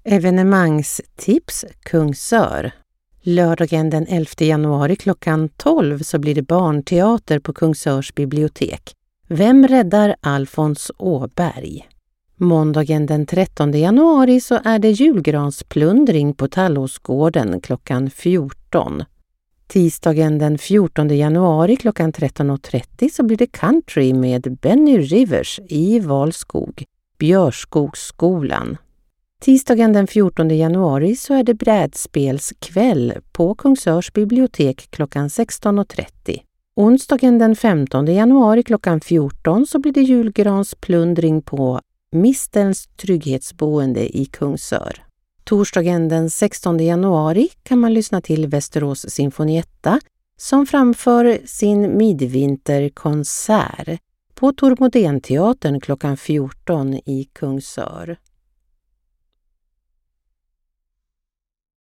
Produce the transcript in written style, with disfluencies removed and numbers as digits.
Evenemangstips Kungsör. Lördagen den 11 januari klockan 12 så blir det barnteater på Kungsörs bibliotek. Vem räddar Alfons Åberg? Måndagen den 13 januari så är det julgransplundring på Tallåsgården klockan 14. Tisdagen den 14 januari klockan 13.30 så blir det country med Benny Rivers i Valskog, Björskogsskolan. Tisdagen den 14 januari så är det brädspelskväll på Kungsörs bibliotek klockan 16.30. Onsdagen den 15 januari klockan 14 så blir det julgransplundring på Mistens trygghetsboende i Kungsör. Torsdagen den 16 januari kan man lyssna till Västerås Sinfonietta som framför sin midvinterkonsert på Tormodén-teatern klockan 14 i Kungsör.